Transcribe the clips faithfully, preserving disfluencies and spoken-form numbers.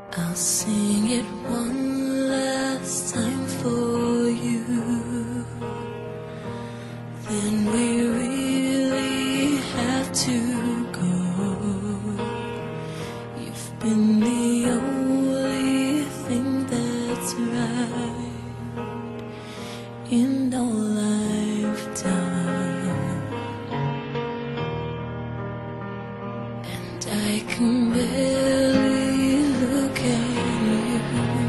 I'll sing it one last time for you. Then we really have to go. You've been the only thing that's right in our lifetime, and I can barely look at you,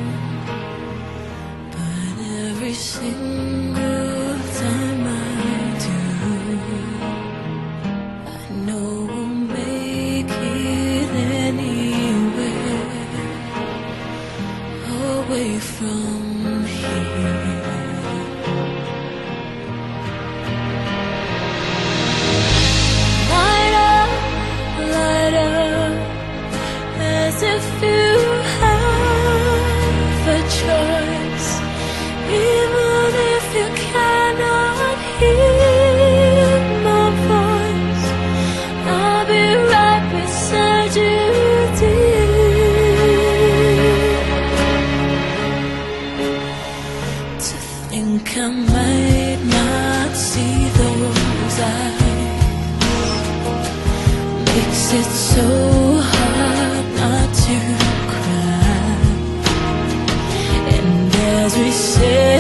but every single time I do, I know we'll make it anywhere away from here. Light up, light up, as if you have a choice. Even if you cannot hear my voice, I'll be right beside you, dear. To think I might not see those eyes makes it so hard not to cry. And as we say